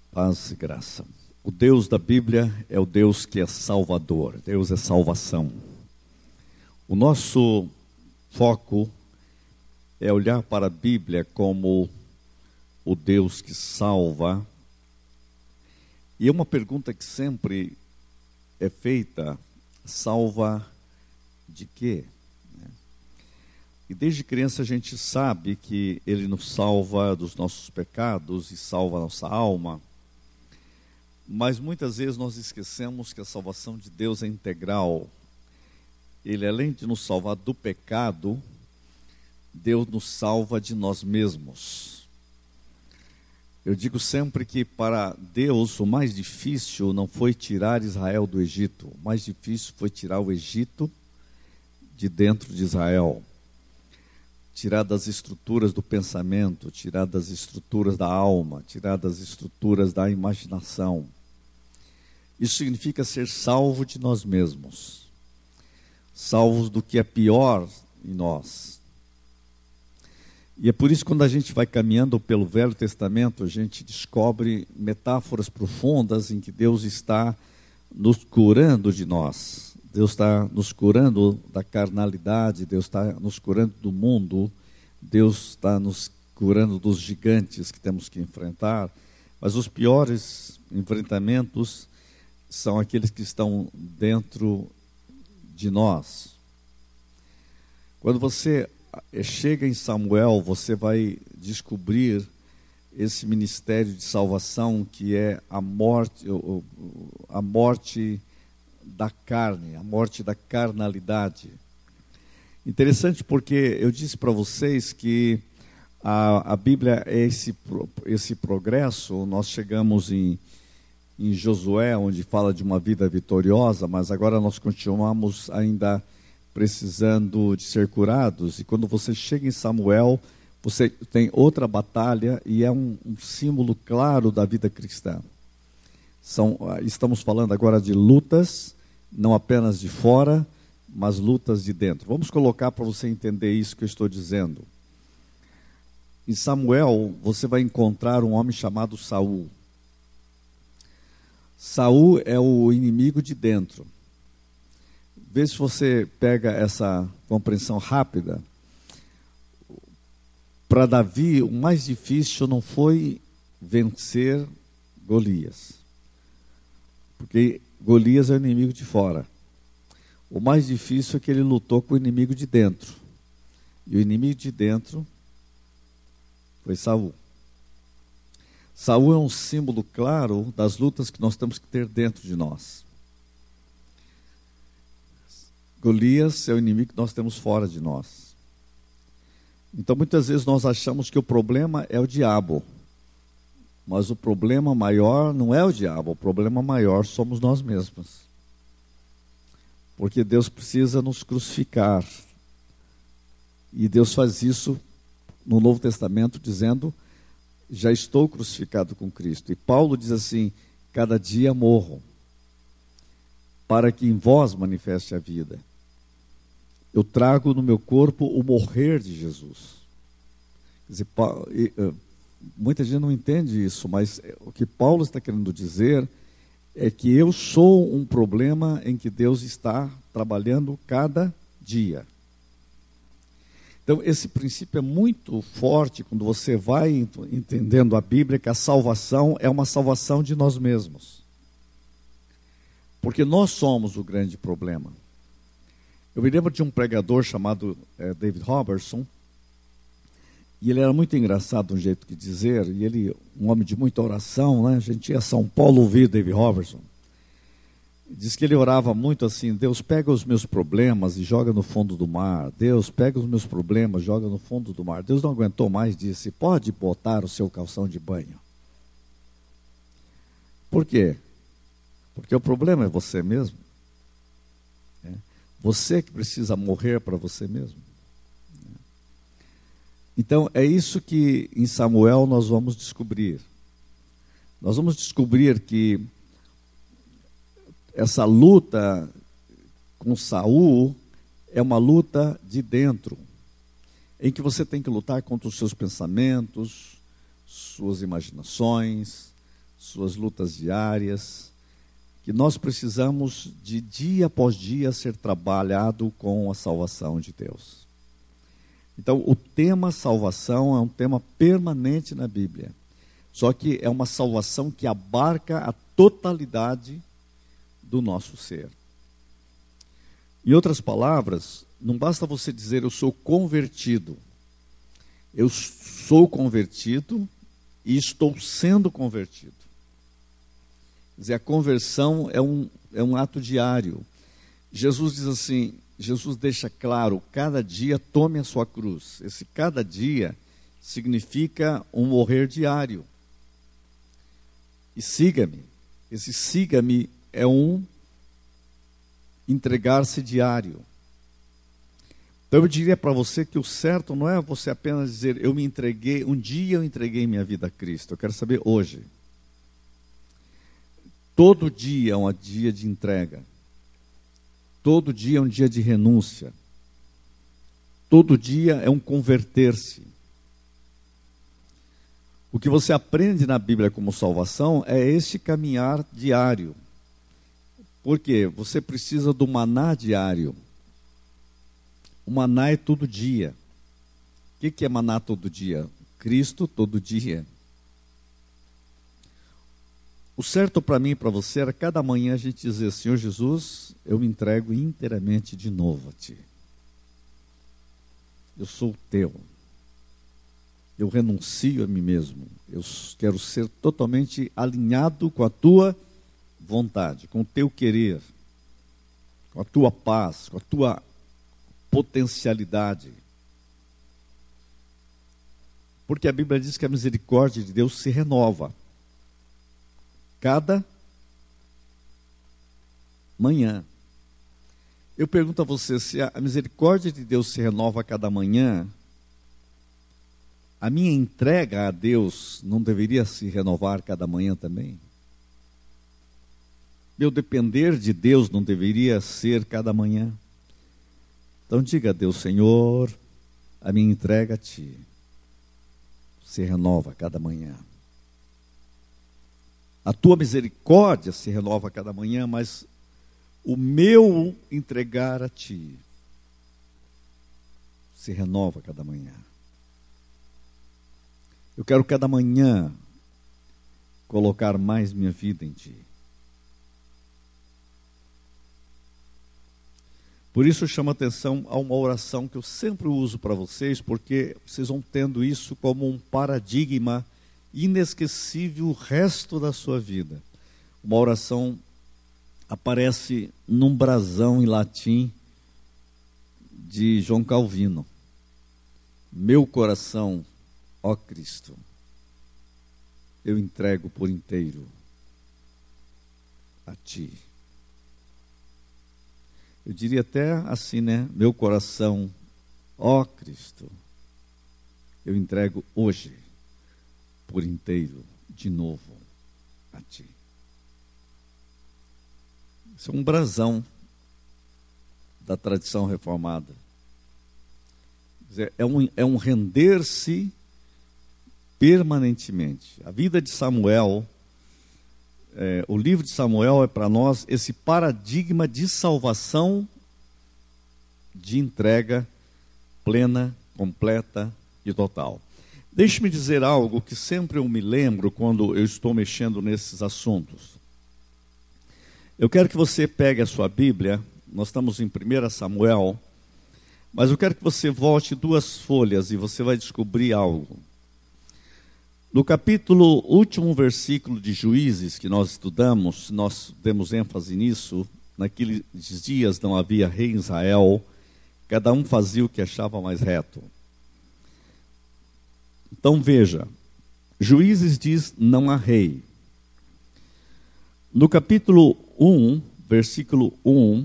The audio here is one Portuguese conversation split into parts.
Paz e graça. O Deus da Bíblia é o Deus que é salvador. Deus é salvação. O nosso foco é olhar para a Bíblia como o Deus que salva. E é uma pergunta que sempre é feita: salva de quê? E desde criança a gente sabe que Ele nos salva dos nossos pecados e salva a nossa alma. Mas muitas vezes nós esquecemos que a salvação de Deus é integral. Ele, além de nos salvar do pecado, Deus nos salva de nós mesmos. Eu digo sempre que para Deus o mais difícil não foi tirar Israel do Egito. O mais difícil foi tirar o Egito de dentro de Israel. Tirar das estruturas do pensamento, tirar das estruturas da alma, tirar das estruturas da imaginação. Isso significa ser salvo de nós mesmos, salvos do que é pior em nós. E é por isso que quando a gente vai caminhando pelo Velho Testamento, a gente descobre metáforas profundas em que Deus está nos curando de nós. Deus está nos curando da carnalidade, Deus está nos curando do mundo, Deus está nos curando dos gigantes que temos que enfrentar. Mas os piores enfrentamentos são aqueles que estão dentro de nós. Quando você chega em Samuel, você vai descobrir esse ministério de salvação que é a morte da carne, a morte da carnalidade. Interessante porque eu disse para vocês que a Bíblia é esse progresso. Nós chegamos em Josué, onde fala de uma vida vitoriosa, mas agora nós continuamos ainda precisando de ser curados. E quando você chega em Samuel, você tem outra batalha e é um símbolo claro da vida cristã. Estamos falando agora de lutas, não apenas de fora, mas lutas de dentro. Vamos colocar para você entender isso que eu estou dizendo. Em Samuel, você vai encontrar um homem chamado Saul. Saul é o inimigo de dentro. Vê se você pega essa compreensão rápida. Para Davi, o mais difícil não foi vencer Golias, porque Golias é o inimigo de fora. O mais difícil é que ele lutou com o inimigo de dentro. E o inimigo de dentro foi Saul. Saul é um símbolo claro das lutas que nós temos que ter dentro de nós. Golias é o inimigo que nós temos fora de nós. Então muitas vezes nós achamos que o problema é o diabo. Mas o problema maior não é o diabo, o problema maior somos nós mesmos. Porque Deus precisa nos crucificar. E Deus faz isso no Novo Testamento dizendo: já estou crucificado com Cristo. E Paulo diz assim: cada dia morro, para que em vós manifeste a vida. Eu trago no meu corpo o morrer de Jesus. Quer dizer, muita gente não entende isso, mas o que Paulo está querendo dizer é que eu sou um problema em que Deus está trabalhando cada dia. Então, esse princípio é muito forte quando você vai entendendo a Bíblia, que a salvação é uma salvação de nós mesmos. Porque nós somos o grande problema. Eu me lembro de um pregador chamado David Robertson, e ele era muito engraçado no jeito de dizer, e ele, um homem de muita oração, né? A gente ia a São Paulo ouvir David Robertson. Diz que ele orava muito assim: Deus, pega os meus problemas e joga no fundo do mar. Deus, pega os meus problemas e joga no fundo do mar. Deus não aguentou mais, disse: pode botar o seu calção de banho. Por quê? Porque o problema é você mesmo. Você que precisa morrer para você mesmo. Então, é isso que em Samuel nós vamos descobrir. Nós vamos descobrir que essa luta com Saul é uma luta de dentro, em que você tem que lutar contra os seus pensamentos, suas imaginações, suas lutas diárias, que nós precisamos de dia após dia ser trabalhado com a salvação de Deus. Então, o tema salvação é um tema permanente na Bíblia. Só que é uma salvação que abarca a totalidade do nosso ser. Em outras palavras, não basta você dizer eu sou convertido. Eu sou convertido e estou sendo convertido. Quer dizer, a conversão é um ato diário. Jesus diz assim, Jesus deixa claro, cada dia tome a sua cruz. Esse cada dia significa um morrer diário. E siga-me. Esse siga-me é um entregar-se diário. Então eu diria para você que o certo não é você apenas dizer, eu me entreguei, um dia eu entreguei minha vida a Cristo. Eu quero saber hoje. Todo dia é um dia de entrega. Todo dia é um dia de renúncia. Todo dia é um converter-se. O que você aprende na Bíblia como salvação é este caminhar diário. Por quê? Você precisa do maná diário. O maná é todo dia. O que é maná todo dia? Cristo todo dia. O certo para mim e para você era cada manhã a gente dizer, Senhor Jesus, eu me entrego inteiramente de novo a Ti. Eu sou teu. Eu renuncio a mim mesmo. Eu quero ser totalmente alinhado com a Tua vontade, com o Teu querer, com a Tua paz, com a Tua potencialidade. Porque a Bíblia diz que a misericórdia de Deus se renova cada manhã. Eu pergunto a você, se a misericórdia de Deus se renova a cada manhã, a minha entrega a Deus não deveria se renovar cada manhã também? Meu depender de Deus não deveria ser cada manhã? Então diga a Deus, Senhor, a minha entrega a Ti se renova a cada manhã. A Tua misericórdia se renova a cada manhã, mas o meu entregar a Ti se renova a cada manhã. Eu quero cada manhã colocar mais minha vida em Ti. Por isso eu chamo a atenção a uma oração que eu sempre uso para vocês, porque vocês vão tendo isso como um paradigma inesquecível o resto da sua vida. Uma oração aparece num brasão em latim de João Calvino. Meu coração, ó Cristo, eu entrego por inteiro a Ti. Eu diria até assim, né? Meu coração, ó Cristo, eu entrego hoje por inteiro, de novo, a Ti. Isso é um brasão da tradição reformada. É um render-se permanentemente. A vida de Samuel, o livro de Samuel é para nós esse paradigma de salvação, de entrega plena, completa e total. Deixe-me dizer algo que sempre eu me lembro quando eu estou mexendo nesses assuntos. Eu quero que você pegue a sua Bíblia, nós estamos em 1 Samuel, mas eu quero que você volte 2 folhas e você vai descobrir algo. No capítulo, último versículo de Juízes que nós estudamos, nós demos ênfase nisso, naqueles dias não havia rei em Israel, cada um fazia o que achava mais reto. Então veja, Juízes diz não há rei. No capítulo 1, versículo 1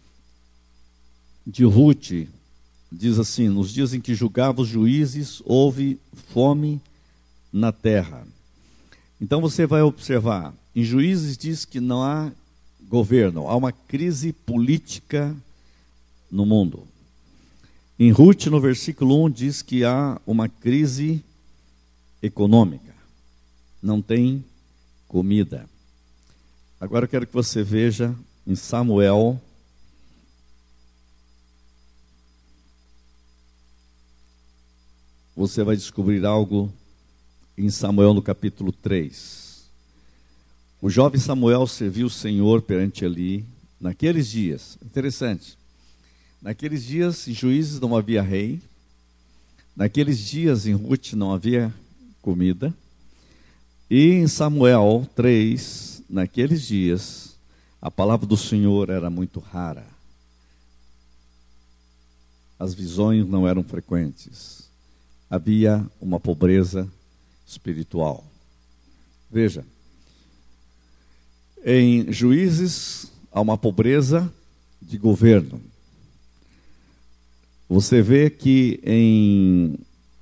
de Rute, diz assim, nos dias em que julgava os juízes, houve fome na terra. Então você vai observar, em Juízes diz que não há governo, há uma crise política no mundo. Em Rute, no versículo 1, diz que há uma crise econômica. Não tem comida. Agora eu quero que você veja em Samuel, você vai descobrir algo em Samuel no capítulo 3. O jovem Samuel serviu o Senhor perante Eli naqueles dias. Interessante. Naqueles dias em Juízes não havia rei. Naqueles dias em Rute não havia comida. E em Samuel 3, naqueles dias, a palavra do Senhor era muito rara. As visões não eram frequentes. Havia uma pobreza espiritual. Veja, em Juízes há uma pobreza de governo. Você vê que em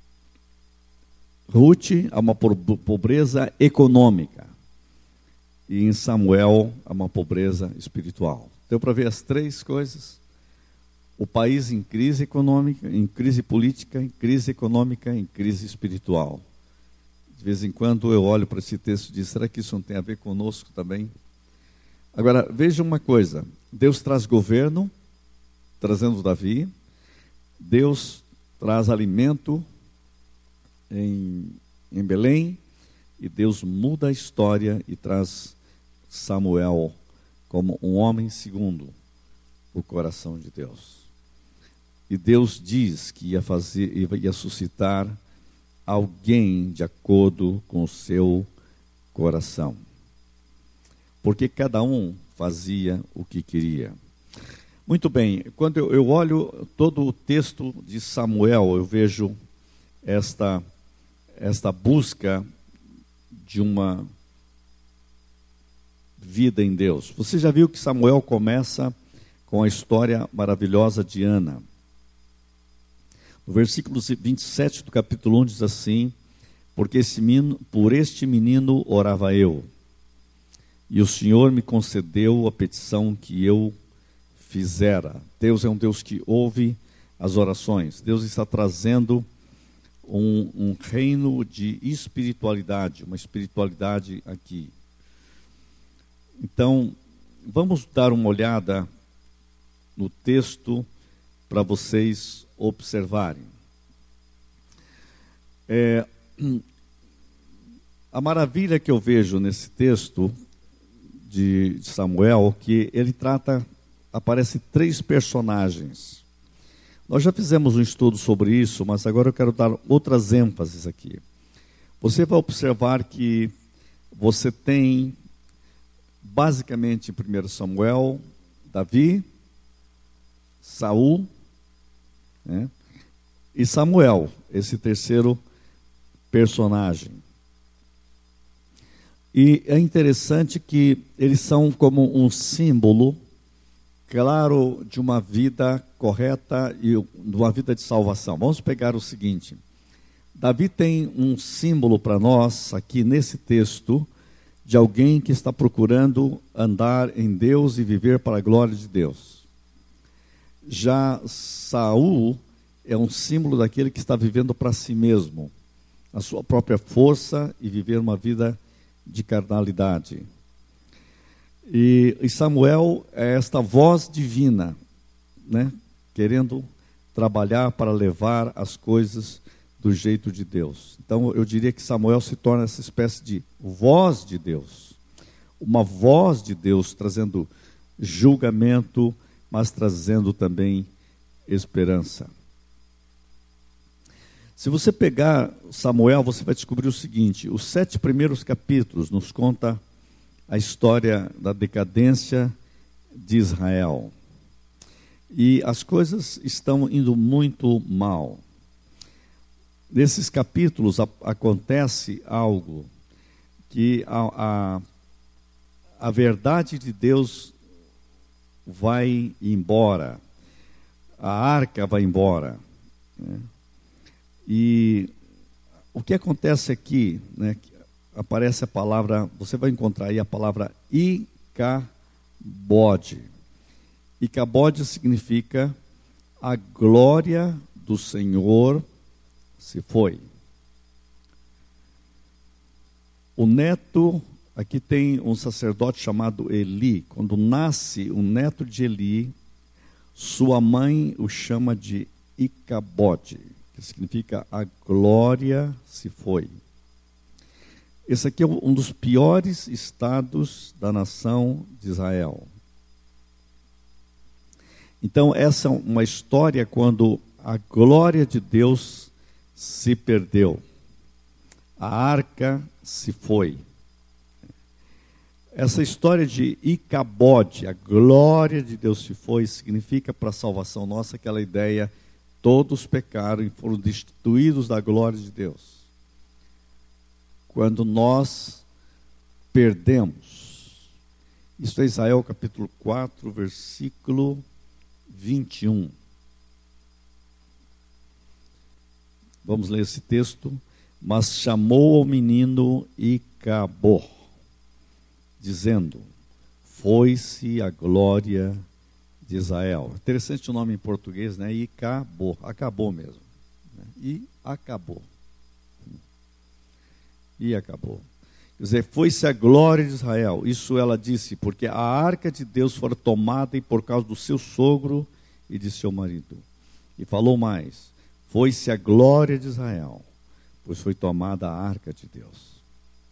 Rute há uma pobreza econômica. E em Samuel há uma pobreza espiritual. Deu para ver as três coisas? O país em crise econômica, em crise política, em crise econômica, em crise espiritual. De vez em quando eu olho para esse texto e digo, será que isso não tem a ver conosco também? Agora, veja uma coisa. Deus traz governo, trazendo Davi. Deus traz alimento em Belém. E Deus muda a história e traz Samuel como um homem segundo o coração de Deus. E Deus diz que ia suscitar alguém de acordo com o seu coração. Porque cada um fazia o que queria. Muito bem, quando eu olho todo o texto de Samuel, eu vejo esta busca de uma vida em Deus. Você já viu que Samuel começa com a história maravilhosa de Ana. No versículo 27 do capítulo 1 diz assim, por este menino orava eu, e o Senhor me concedeu a petição que eu fizera. Deus é um Deus que ouve as orações. Deus está trazendo um reino de espiritualidade, uma espiritualidade aqui. Então, vamos dar uma olhada no texto para vocês observarem. A maravilha que eu vejo nesse texto de Samuel, que ele aparece 3 personagens. Nós já fizemos um estudo sobre isso, mas agora eu quero dar outras ênfases aqui. Você vai observar que você tem, basicamente, em 1 Samuel, Davi, Saul, né, e Samuel, esse terceiro personagem. E é interessante que eles são como um símbolo claro de uma vida correta e de uma vida de salvação. Vamos pegar o seguinte. Davi tem um símbolo para nós, aqui nesse texto, de alguém que está procurando andar em Deus e viver para a glória de Deus. Já Saul é um símbolo daquele que está vivendo para si mesmo, a sua própria força e viver uma vida de carnalidade. E Samuel é esta voz divina, né, querendo trabalhar para levar as coisas do jeito de Deus. Então eu diria que Samuel se torna essa espécie de voz de Deus, uma voz de Deus trazendo julgamento, mas trazendo também esperança. Se você pegar Samuel, você vai descobrir o seguinte: os 7 primeiros capítulos nos conta a história da decadência de Israel. E as coisas estão indo muito mal. Nesses capítulos acontece algo que a verdade de Deus vai embora, a arca vai embora, né? E o que acontece aqui, né, aparece a palavra, você vai encontrar aí a palavra Icabode. Icabode significa a glória do Senhor se foi. O neto aqui tem um sacerdote chamado Eli. Quando nasce o neto de Eli, sua mãe o chama de Icabode, que significa a glória se foi. Esse aqui é um dos piores estados da nação de Israel. Então, essa é uma história quando a glória de Deus se perdeu. A arca se foi. Essa história de Icabode, a glória de Deus se foi, significa para a salvação nossa aquela ideia, todos pecaram e foram destituídos da glória de Deus. Quando nós perdemos. Isso é Isaías capítulo 4, versículo 21. Vamos ler esse texto. Mas chamou o menino Icabô, dizendo, foi-se a glória de Israel. Interessante o nome em português, né? Icabô, acabou mesmo. E acabou. E acabou. Quer dizer, foi-se a glória de Israel. Isso ela disse, porque a arca de Deus fora tomada e por causa do seu sogro e de seu marido. E falou mais, foi-se a glória de Israel, pois foi tomada a arca de Deus.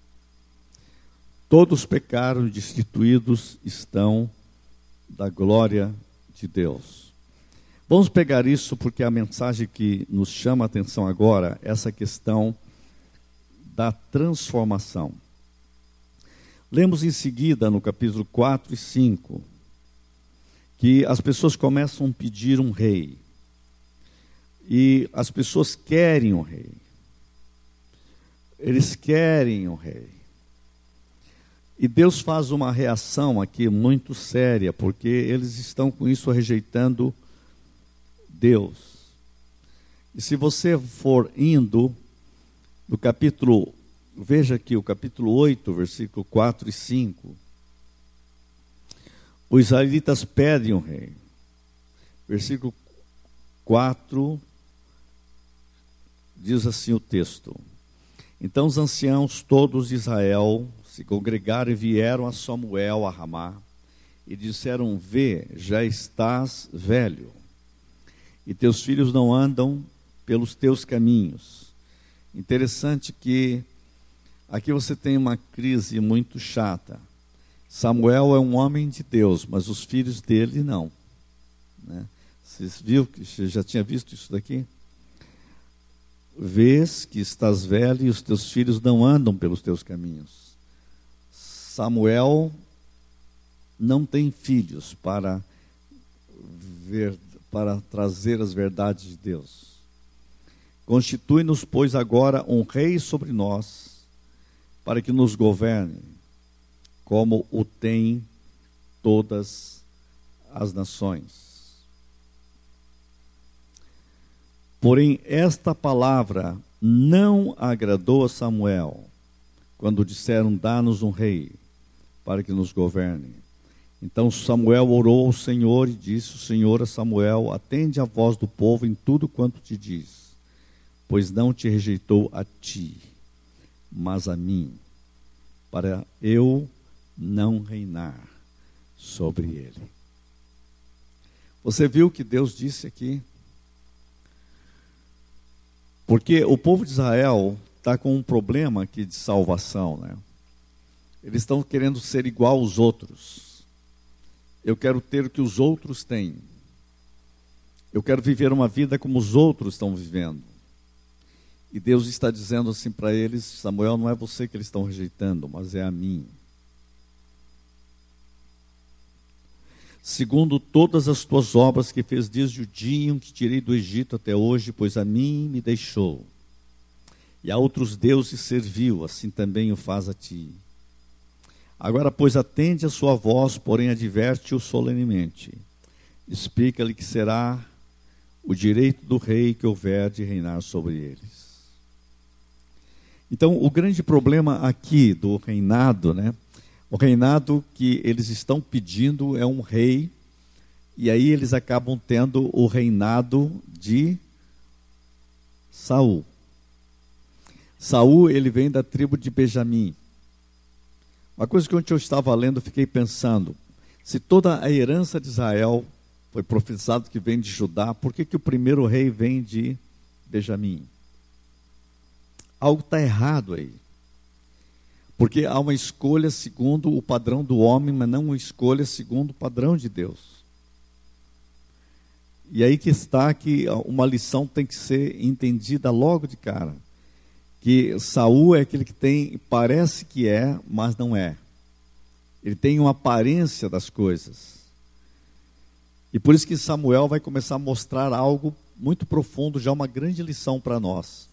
Todos pecaram e destituídos estão da glória de Deus. Vamos pegar isso porque a mensagem que nos chama a atenção agora, essa questão da transformação. Lemos em seguida, no capítulo 4 e 5, que as pessoas começam a pedir um rei. E as pessoas querem um rei. Eles querem um rei. E Deus faz uma reação aqui muito séria, porque eles estão com isso rejeitando Deus. E se você for indo no capítulo, veja aqui o capítulo 8, versículo 4 e 5. Os israelitas pedem um rei. Versículo 4, diz assim o texto. Então os anciãos todos de Israel se congregaram e vieram a Samuel a Ramá e disseram, vê, já estás velho, e teus filhos não andam pelos teus caminhos. Interessante que aqui você tem uma crise muito chata. Samuel é um homem de Deus, mas os filhos dele não. Né? Você já tinha visto isso daqui? Vês que estás velho e os teus filhos não andam pelos teus caminhos. Samuel não tem filhos para trazer as verdades de Deus. Constitui-nos, pois, agora um rei sobre nós, para que nos governe, como o têm todas as nações. Porém, esta palavra não agradou a Samuel, quando disseram, dá-nos um rei, para que nos governe. Então Samuel orou ao Senhor e disse, o Senhor a Samuel, atende a voz do povo em tudo quanto te diz, pois não te rejeitou a ti, mas a mim, para eu não reinar sobre ele. Você viu o que Deus disse aqui? Porque o povo de Israel está com um problema aqui de salvação, né? Eles estão querendo ser igual aos outros. Eu quero ter o que os outros têm. Eu quero viver uma vida como os outros estão vivendo. E Deus está dizendo assim para eles, Samuel, não é você que eles estão rejeitando, mas é a mim. Segundo todas as tuas obras que fez desde o dia em que tirei do Egito até hoje, pois a mim me deixou. E a outros deuses serviu, assim também o faz a ti. Agora, pois, atende a sua voz, porém adverte-o solenemente. Explica-lhe que será o direito do rei que houver de reinar sobre eles. Então, o grande problema aqui do reinado, né? O reinado que eles estão pedindo é um rei, e aí eles acabam tendo o reinado de Saul. Saul, ele vem da tribo de Benjamim. Uma coisa que ontem eu estava lendo, eu fiquei pensando, se toda a herança de Israel foi profetizado que vem de Judá, por que o primeiro rei vem de Benjamim? Algo está errado aí. Porque há uma escolha segundo o padrão do homem, mas não uma escolha segundo o padrão de Deus. E aí que está que uma lição tem que ser entendida logo de cara. Que Saul é aquele que tem, parece que é, mas não é. Ele tem uma aparência das coisas. E por isso que Samuel vai começar a mostrar algo muito profundo, já uma grande lição para nós.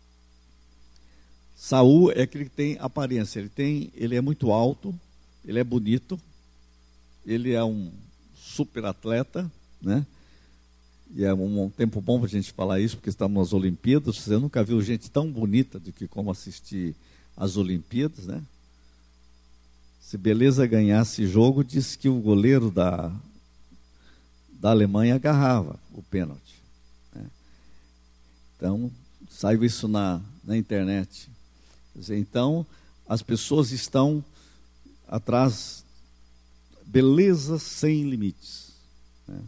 Saul é aquele que tem aparência, ele é muito alto, ele é bonito, ele é um super atleta, né? E é um tempo bom para a gente falar isso, porque estamos nas Olimpíadas. Você nunca viu gente tão bonita do que como assistir às Olimpíadas, né? Se Beleza ganhasse jogo, disse que o goleiro da Alemanha agarrava o pênalti, né? Então, saiu isso na internet. Quer dizer, então, as pessoas estão atrás, beleza sem limites, né?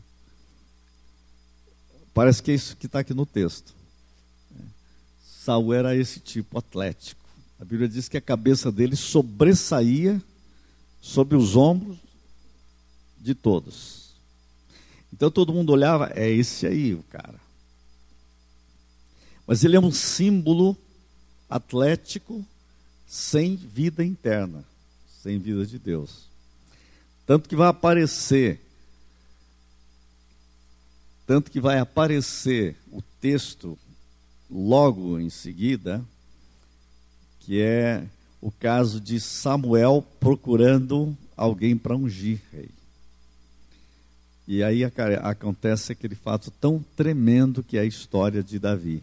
Parece que é isso que está aqui no texto. Saul era esse tipo, atlético. A Bíblia diz que a cabeça dele sobressaía sobre os ombros de todos. Então todo mundo olhava, é esse aí o cara. Mas ele é um símbolo atlético sem vida interna, sem vida de Deus. Tanto que vai aparecer o texto logo em seguida, que é o caso de Samuel procurando alguém para ungir rei. E aí acontece aquele fato tão tremendo que é a história de Davi.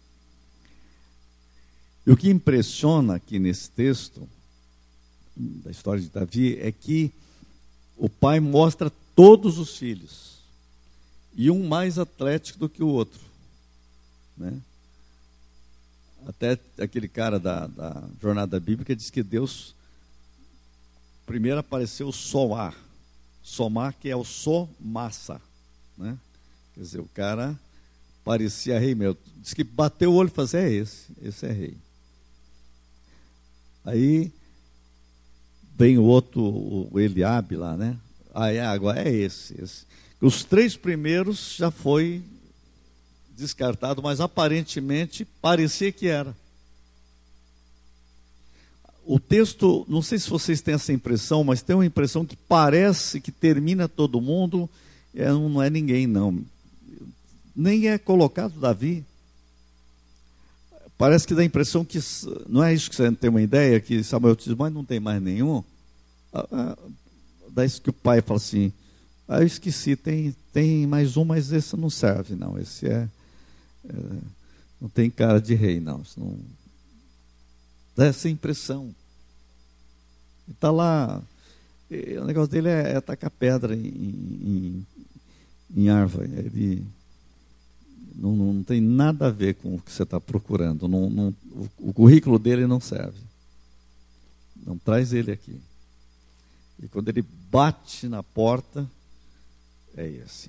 E o que impressiona aqui nesse texto, da história de Davi, é que o pai mostra todos os filhos. E um mais atlético do que o outro, né? Até aquele cara da jornada bíblica diz que Deus primeiro apareceu o Somar, que é o Somassa, né? Quer dizer, o cara parecia rei mesmo. Diz que bateu o olho e falou assim, esse é rei. Aí vem o outro, o Eliabe lá, né? Aí agora é esse. Os 3 primeiros já foi descartado, mas aparentemente parecia que era. O texto, não sei se vocês têm essa impressão, mas tem uma impressão que parece que termina todo mundo, não é ninguém não. Nem é colocado Davi. Parece que dá a impressão que, não é isso que você tem uma ideia, que Samuel diz, mas não tem mais nenhum. Daí que o pai fala assim, eu esqueci, tem mais um, mas esse não serve, não. Esse não tem cara de rei, não. Isso não dá essa impressão. Está lá, o negócio dele é tacar pedra em árvore. Ele não tem nada a ver com o que você está procurando. O currículo dele não serve. Não traz ele aqui. E quando ele bate na porta, é esse.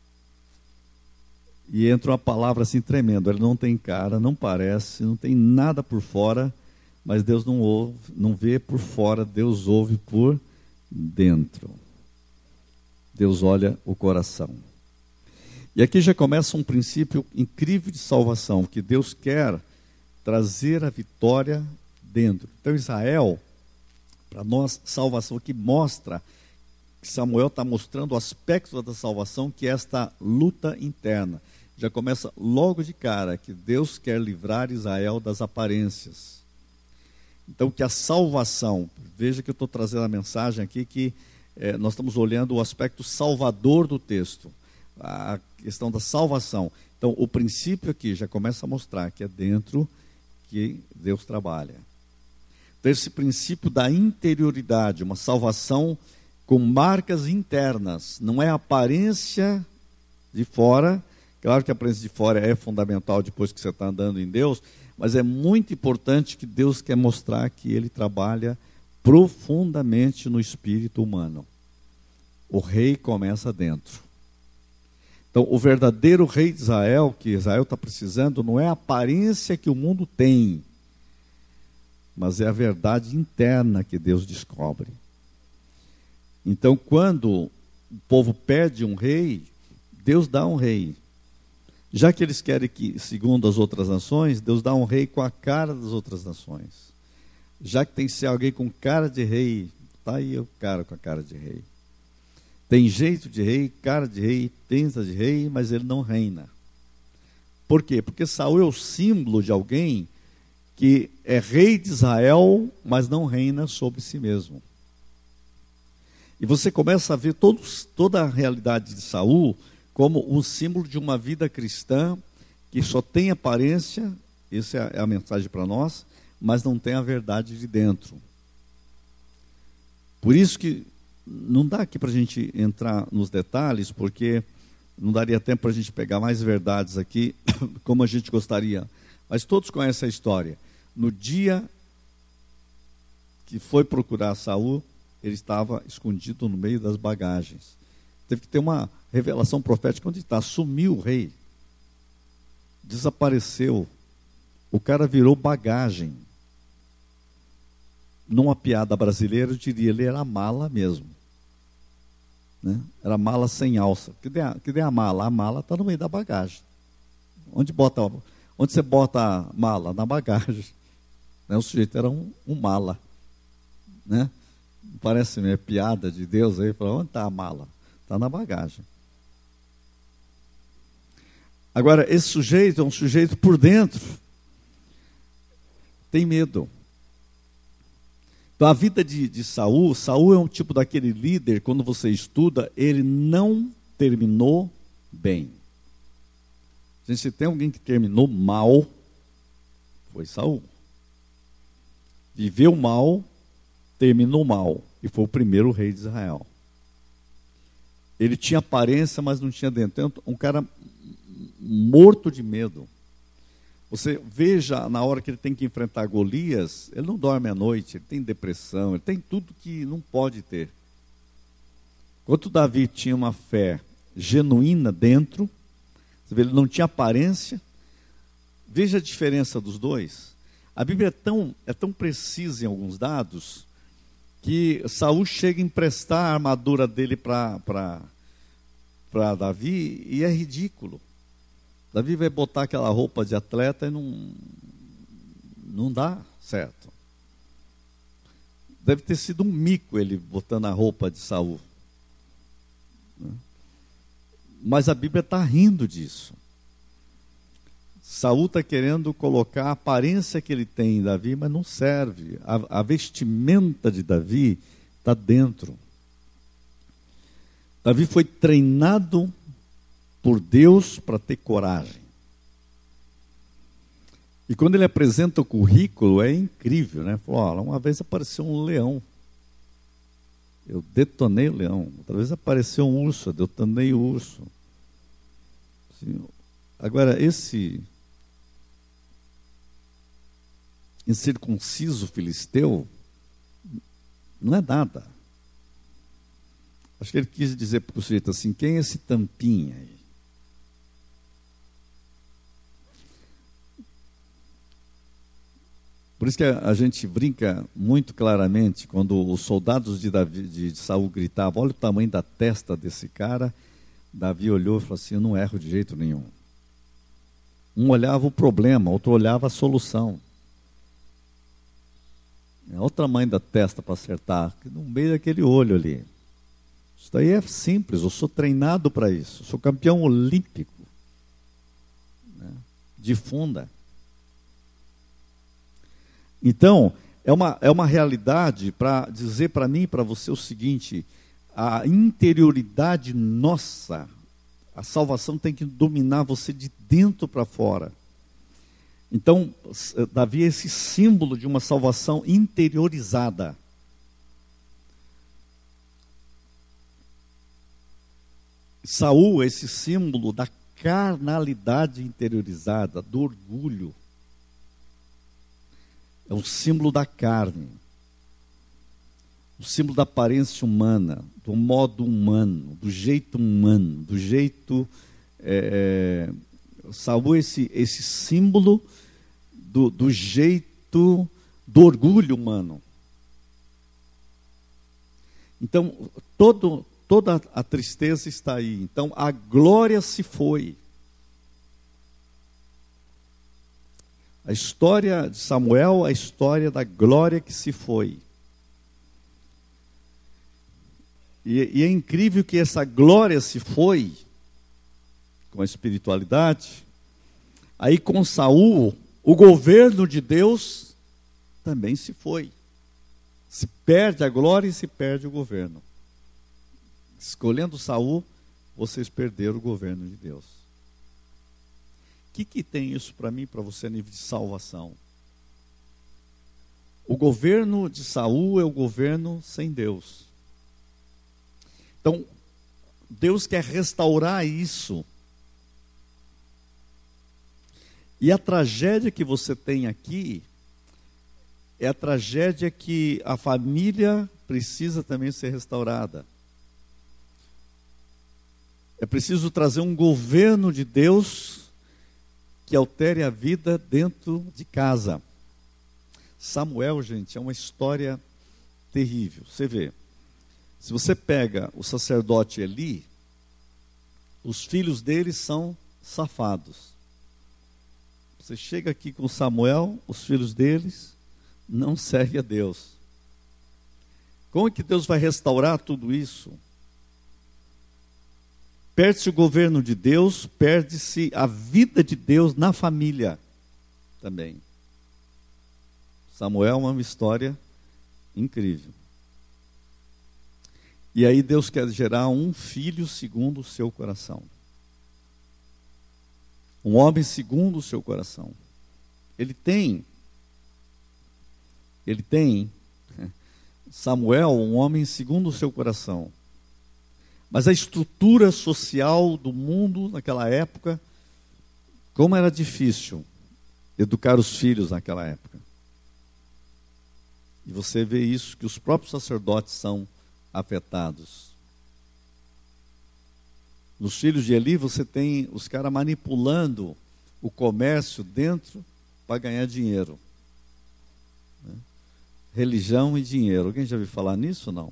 E entra uma palavra assim tremenda. Ele não tem cara, não parece, não tem nada por fora, mas Deus não ouve, não vê por fora, Deus ouve por dentro. Deus olha o coração. E aqui já começa um princípio incrível de salvação, que Deus quer trazer a vitória dentro. Então Israel, para nós, salvação que mostra, que Samuel está mostrando o aspecto da salvação, que é esta luta interna. Já começa logo de cara, que Deus quer livrar Israel das aparências. Então que a salvação, veja que eu estou trazendo a mensagem aqui, que nós estamos olhando o aspecto salvador do texto, a questão da salvação. Então o princípio aqui já começa a mostrar que é dentro que Deus trabalha. Então esse princípio da interioridade, uma salvação com marcas internas, não é a aparência de fora. Claro que a aparência de fora é fundamental depois que você está andando em Deus, mas é muito importante que Deus quer mostrar que Ele trabalha profundamente no espírito humano. O rei começa dentro. Então, o verdadeiro rei de Israel, que Israel está precisando, não é a aparência que o mundo tem, mas é a verdade interna que Deus descobre. Então, quando o povo pede um rei, Deus dá um rei. Já que eles querem que, segundo as outras nações, Deus dá um rei com a cara das outras nações. Já que tem que ser alguém com cara de rei, está aí o cara com a cara de rei. Tem jeito de rei, cara de rei, pensa de rei, mas ele não reina. Por quê? Porque Saul é o símbolo de alguém que é rei de Israel, mas não reina sobre si mesmo. E você começa a ver toda a realidade de Saul como o símbolo de uma vida cristã que só tem aparência, essa é a mensagem para nós, mas não tem a verdade de dentro. Por isso que não dá aqui para a gente entrar nos detalhes, porque não daria tempo para a gente pegar mais verdades aqui, como a gente gostaria. Mas todos conhecem a história. No dia que foi procurar Saul, ele estava escondido no meio das bagagens. Teve que ter uma revelação profética. Onde está? Sumiu o rei. Desapareceu. O cara virou bagagem. Numa piada brasileira, eu diria, ele era mala mesmo. Né? Era mala sem alça. Cadê a mala? A mala está no meio da bagagem. Onde você bota a mala? Na bagagem. Né? O sujeito era um mala. Né? Parece meio piada de Deus aí. Onde está a mala? Está na bagagem. Agora, esse sujeito é um sujeito por dentro. Tem medo. Então, a vida de Saul é um tipo daquele líder, quando você estuda, ele não terminou bem. Se tem alguém que terminou mal, foi Saul. Viveu mal, terminou mal, e foi o primeiro rei de Israel. Ele tinha aparência, mas não tinha dentro. Então, um cara morto de medo. Você veja, na hora que ele tem que enfrentar Golias, ele não dorme à noite, ele tem depressão, ele tem tudo que não pode ter. Enquanto Davi tinha uma fé genuína dentro, você vê, ele não tinha aparência. Veja a diferença dos dois. A Bíblia é tão precisa em alguns dados, que Saul chega a emprestar a armadura dele para Davi, e é ridículo. Davi vai botar aquela roupa de atleta e não dá certo. Deve ter sido um mico ele botando a roupa de Saul. Mas a Bíblia está rindo disso. Saul está querendo colocar a aparência que ele tem em Davi, mas não serve. A vestimenta de Davi está dentro. Davi foi treinado por Deus para ter coragem. E quando ele apresenta o currículo, é incrível, né? Falou, olha, uma vez apareceu um leão, eu detonei o leão. Outra vez apareceu um urso, eu detonei o urso. Assim, agora, esse incircunciso filisteu não é nada. Acho que ele quis dizer para o sujeito assim, quem é esse tampinha aí? Por isso que a gente brinca muito claramente, quando os soldados de Saul gritavam, olha o tamanho da testa desse cara, Davi olhou e falou assim, eu não erro de jeito nenhum. Um olhava o problema, outro olhava a solução. Olha o tamanho da testa para acertar, no meio daquele olho ali. Isso daí é simples, eu sou treinado para isso, eu sou campeão olímpico, né, de funda. Então, é uma realidade para dizer para mim e para você o seguinte, a interioridade nossa, a salvação tem que dominar você de dentro para fora. Então, Davi é esse símbolo de uma salvação interiorizada. Saul é esse símbolo da carnalidade interiorizada, do orgulho. É o símbolo da carne. o símbolo da aparência humana, do modo humano, do jeito humano, do jeito... Saul é esse símbolo do jeito, do orgulho humano. Então, toda a tristeza está aí. Então, a glória se foi. A história de Samuel, a história da glória que se foi. E é incrível que essa glória se foi, com a espiritualidade. Aí com Saul, o governo de Deus também se foi. Se perde a glória e se perde o governo. Escolhendo Saul, vocês perderam o governo de Deus. O que tem isso para mim, para você, a nível de salvação? O governo de Saul é o governo sem Deus. Então, Deus quer restaurar isso. E a tragédia que você tem aqui é a tragédia que a família precisa também ser restaurada. É preciso trazer um governo de Deus que altere a vida dentro de casa. Samuel, gente, é uma história terrível. Você vê, se você pega o sacerdote Eli, os filhos dele são safados. Você chega aqui com Samuel, os filhos deles não servem a Deus. Como é que Deus vai restaurar tudo isso? Perde-se o governo de Deus, perde-se a vida de Deus na família também. Samuel é uma história incrível. E aí Deus quer gerar um filho segundo o seu coração. Um homem segundo o seu coração. Ele tem Samuel, um homem segundo o seu coração. Mas a estrutura social do mundo naquela época, como era difícil educar os filhos naquela época. E você vê isso, que os próprios sacerdotes são afetados. Nos filhos de Eli, você tem os caras manipulando o comércio dentro para ganhar dinheiro. Né? Religião e dinheiro. Alguém já ouviu falar nisso ou não? O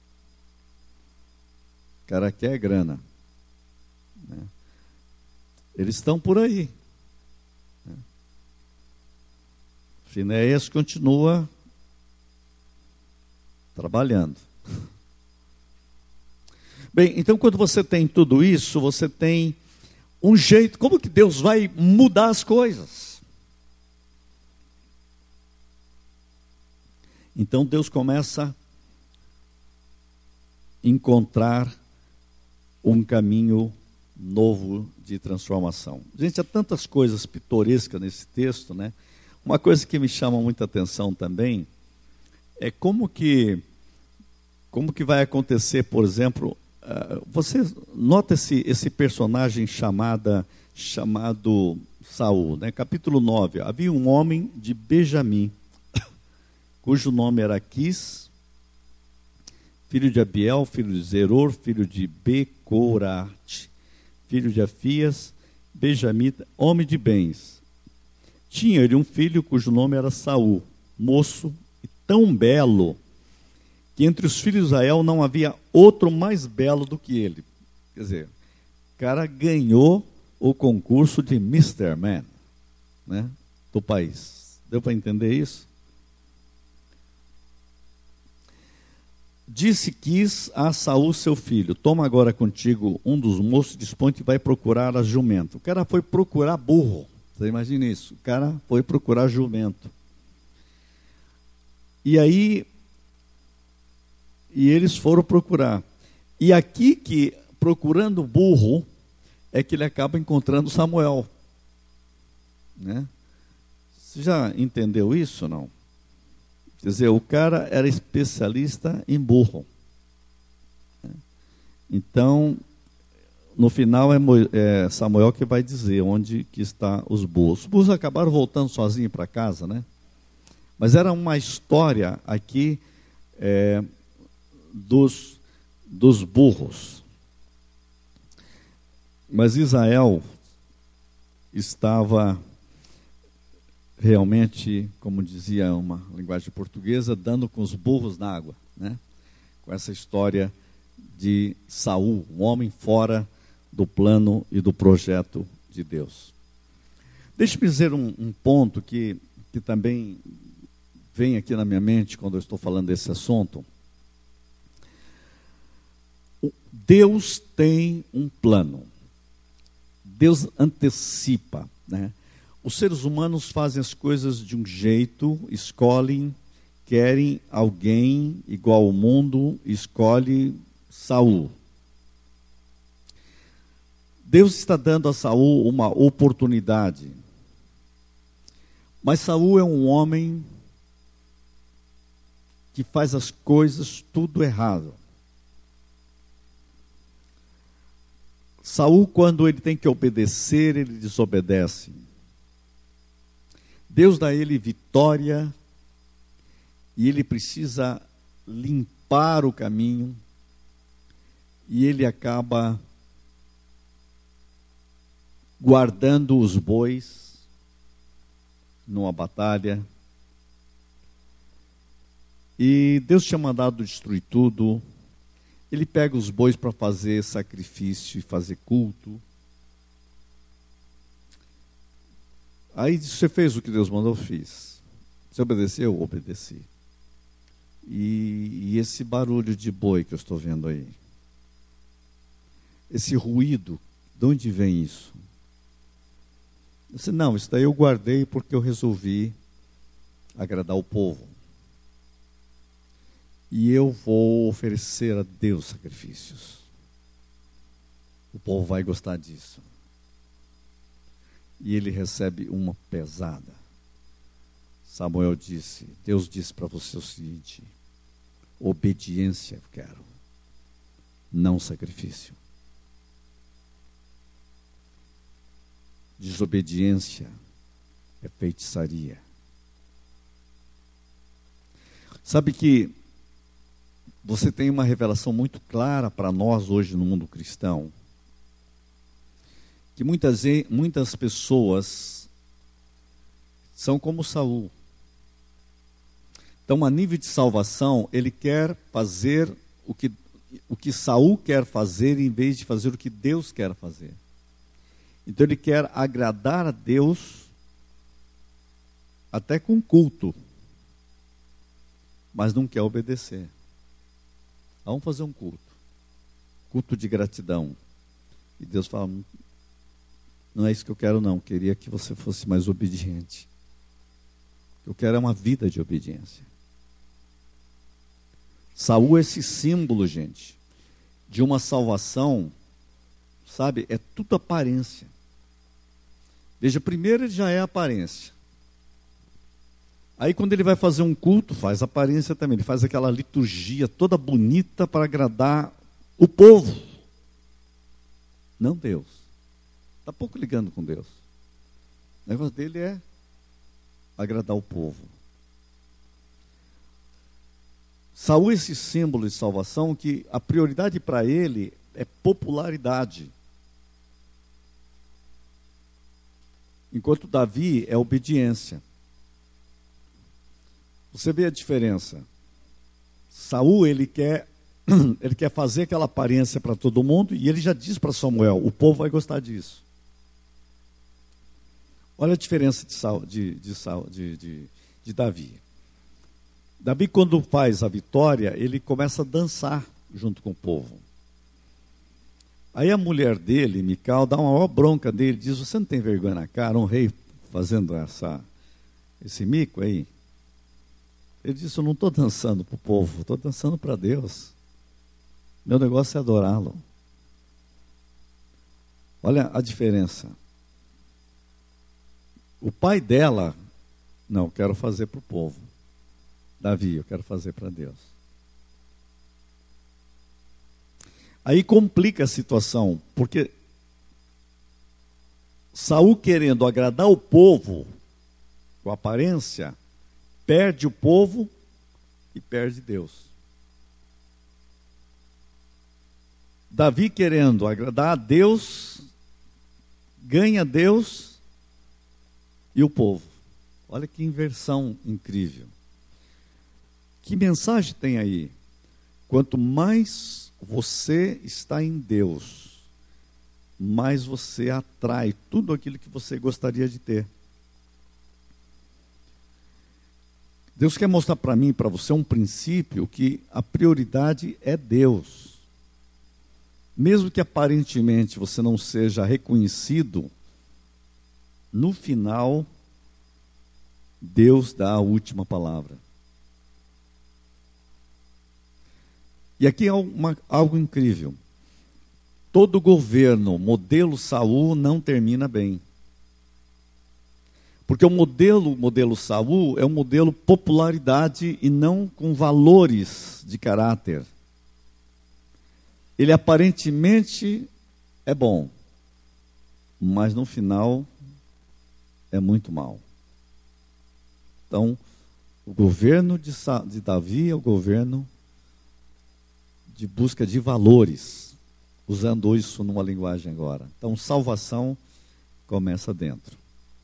cara quer grana. Né? Eles estão por aí. Né? Finéias continua trabalhando. Bem, então quando você tem tudo isso, você tem um jeito, como que Deus vai mudar as coisas? Então Deus começa a encontrar um caminho novo de transformação. Gente, há tantas coisas pitorescas nesse texto, né? Uma coisa que me chama muita atenção também é como que vai acontecer, por exemplo, você nota esse personagem chamado Saul, né? Capítulo 9, havia um homem de Benjamim, cujo nome era Quis, filho de Abiel, filho de Zeror, filho de Becorate, filho de Afias, benjamita, homem de bens. Tinha ele um filho cujo nome era Saul, moço e tão belo, que entre os filhos de Israel não havia outro mais belo do que ele. Quer dizer, o cara ganhou o concurso de Mr. Man, né, do país. Deu para entender isso? Disse Quis a Saul, seu filho: toma agora contigo um dos moços, dispõe-te e vai procurar a jumento. O cara foi procurar burro. Você imagina isso? O cara foi procurar jumento. E aí... E eles foram procurar. E aqui que, procurando burro, é que ele acaba encontrando Samuel. Né? Você já entendeu isso ou não? Quer dizer, o cara era especialista em burro. Então, no final é Samuel que vai dizer onde que está os burros. Os burros acabaram voltando sozinhos para casa, né? Mas era uma história aqui... dos burros. Mas Israel estava realmente, como dizia uma linguagem portuguesa, dando com os burros na água, né? Com essa história de Saul, um homem fora do plano e do projeto de Deus. Deixe-me dizer um ponto que também vem aqui na minha mente quando eu estou falando desse assunto. Deus tem um plano. Deus antecipa, né? Os seres humanos fazem as coisas de um jeito, escolhem, querem alguém igual ao mundo, escolhe Saul. Deus está dando a Saul uma oportunidade. Mas Saul é um homem que faz as coisas tudo errado. Saul, quando ele tem que obedecer, ele desobedece. Deus dá a ele vitória e ele precisa limpar o caminho e ele acaba guardando os bois numa batalha. E Deus tinha mandado destruir tudo. Ele pega os bois para fazer sacrifício e fazer culto. Aí você fez o que Deus mandou, fiz. Você obedeceu? Obedeci. E esse barulho de boi que eu estou vendo aí, esse ruído, de onde vem isso? Eu disse, não, isso daí eu guardei porque eu resolvi agradar o povo. E eu vou oferecer a Deus sacrifícios. O povo vai gostar disso. E ele recebe uma pesada. Samuel disse, Deus disse para você o seguinte: obediência eu quero, não sacrifício. Desobediência é feitiçaria. Sabe que você tem uma revelação muito clara para nós hoje no mundo cristão, que muitas pessoas são como Saul. Então, a nível de salvação, ele quer fazer o que Saul quer fazer, em vez de fazer o que Deus quer fazer. Então, ele quer agradar a Deus, até com culto, mas não quer obedecer. Vamos fazer um culto de gratidão. E Deus fala, não é isso que eu quero não, queria que você fosse mais obediente. O que eu quero é uma vida de obediência. Saul é esse símbolo, gente, de uma salvação, sabe, é tudo aparência. Veja, primeiro ele já é aparência. Aí quando ele vai fazer um culto, faz aparência também. Ele faz aquela liturgia toda bonita para agradar o povo. Não Deus. Está pouco ligando com Deus. O negócio dele é agradar o povo. Saul é esse símbolo de salvação que a prioridade para ele é popularidade. Enquanto Davi é obediência. Você vê a diferença. Saul, ele quer fazer aquela aparência para todo mundo, e ele já diz para Samuel, o povo vai gostar disso. Olha a diferença de Davi. Davi, quando faz a vitória, ele começa a dançar junto com o povo. Aí a mulher dele, Mical, dá uma maior bronca dele, diz, você não tem vergonha na cara, um rei fazendo esse mico aí? Ele disse, eu não estou dançando para o povo, estou dançando para Deus. Meu negócio é adorá-lo. Olha a diferença. O pai dela, não, eu quero fazer para o povo. Davi, eu quero fazer para Deus. Aí complica a situação, porque Saul querendo agradar o povo com aparência, perde o povo e perde Deus. Davi, querendo agradar a Deus, ganha Deus e o povo. Olha que inversão incrível. Que mensagem tem aí? Quanto mais você está em Deus, mais você atrai tudo aquilo que você gostaria de ter. Deus quer mostrar para mim e para você um princípio que a prioridade é Deus. Mesmo que aparentemente você não seja reconhecido, no final, Deus dá a última palavra. E aqui é algo incrível. Todo governo, modelo Saul, não termina bem. Porque o modelo Saul é um modelo popularidade e não com valores de caráter. Ele aparentemente é bom, mas no final é muito mal. Então, o governo de Davi é o governo de busca de valores, usando isso numa linguagem agora. Então, salvação começa dentro.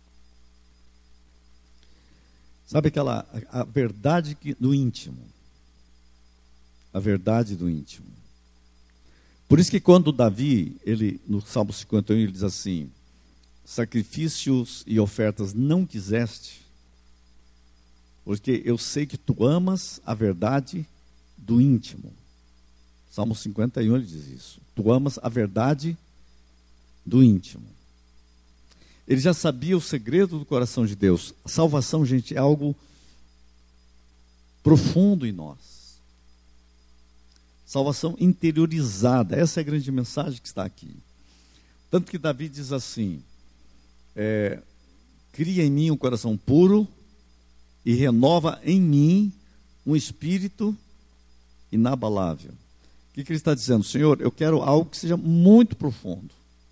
Sabe a verdade do íntimo? A verdade do íntimo. Por isso que quando Davi, no Salmo 51, ele diz assim: sacrifícios e ofertas não quiseste, porque eu sei que tu amas a verdade do íntimo. Salmo 51 ele diz isso. Tu amas a verdade do íntimo. Ele já sabia o segredo do coração de Deus. A salvação, gente, é algo profundo em nós. Salvação interiorizada. Essa é a grande mensagem que está aqui. Tanto que Davi diz assim: cria em mim um coração puro e renova em mim um espírito inabalável. O que ele está dizendo? Senhor, eu quero algo que seja muito profundo.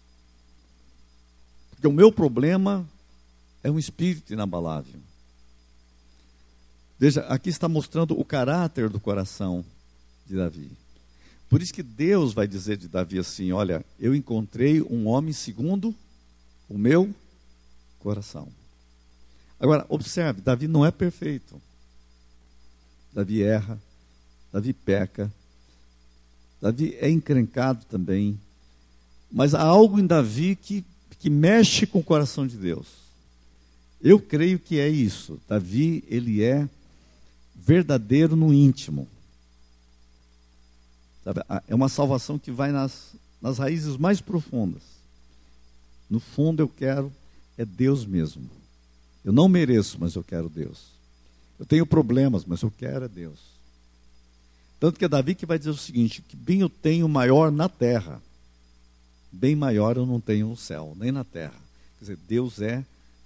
Porque o meu problema é um espírito inabalável. Veja, aqui está mostrando o caráter do coração de Davi. Por isso que Deus vai dizer de Davi assim: olha, eu encontrei um homem segundo o meu coração. Agora, observe, Davi não é perfeito. Davi erra, Davi peca, Davi é encrencado também. Mas há algo em Davi que mexe com o coração de Deus. Eu creio que é isso. Davi, ele é verdadeiro no íntimo. Sabe? É uma salvação que vai nas raízes mais profundas. No fundo eu quero é Deus mesmo. Eu não mereço, mas eu quero Deus. Eu tenho problemas, mas eu quero é Deus. Tanto que é Davi que vai dizer o seguinte: que bem eu tenho maior na terra, bem maior eu não tenho no céu, nem na terra. Quer dizer, Deus é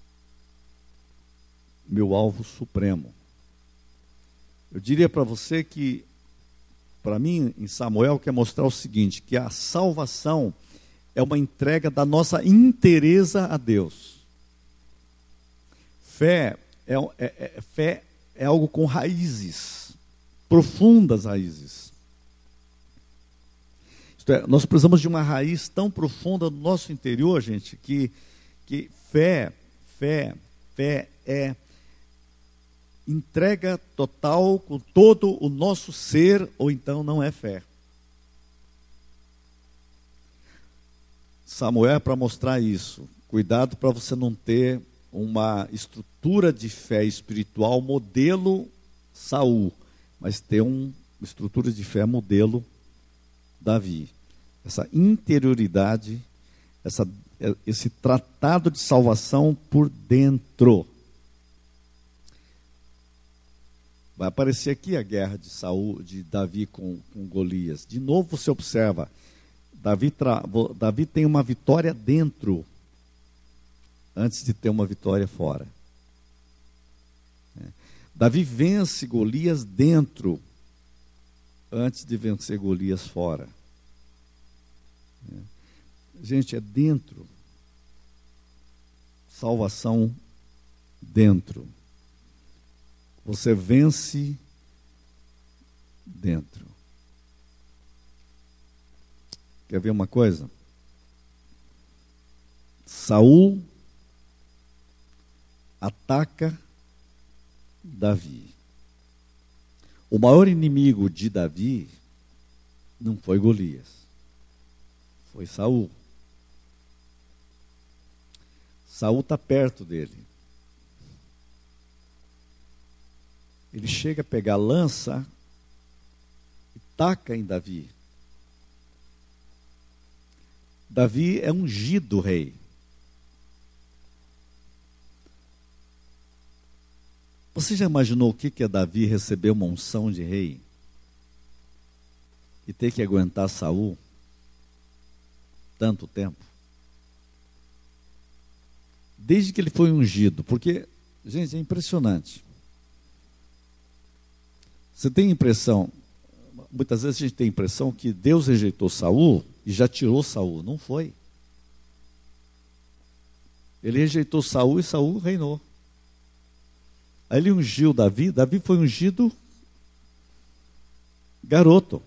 meu alvo supremo. Eu diria para você que, para mim, em Samuel, quer mostrar o seguinte: que a salvação é uma entrega da nossa inteireza a Deus. Fé é algo com raízes, profundas raízes. Isto é, nós precisamos de uma raiz tão profunda no nosso interior, gente, que fé é entrega total com todo o nosso ser, ou então não é fé. Samuel é para mostrar isso. Cuidado para você não ter uma estrutura de fé espiritual modelo Saul, mas ter uma estrutura de fé modelo Davi. Essa interioridade, esse tratado de salvação por dentro. Vai aparecer aqui a guerra de Davi com Golias. De novo você observa, Davi tem uma vitória dentro, antes de ter uma vitória fora. Davi vence Golias dentro, antes de vencer Golias fora. Gente, é dentro. Salvação dentro. Você vence dentro. Quer ver uma coisa? Saul ataca Davi. O maior inimigo de Davi não foi Golias, foi Saul. Saul está perto dele. Ele chega a pegar a lança e taca em Davi. Davi é ungido rei. Você já imaginou o que é Davi receber uma unção de rei e ter que aguentar Saul tanto tempo? Desde que ele foi ungido, porque, gente, é impressionante. Você tem a impressão, muitas vezes a gente tem a impressão que Deus rejeitou Saul e já tirou Saul. Não foi. Ele rejeitou Saul e Saul reinou. Aí ele ungiu Davi. Davi foi ungido garoto.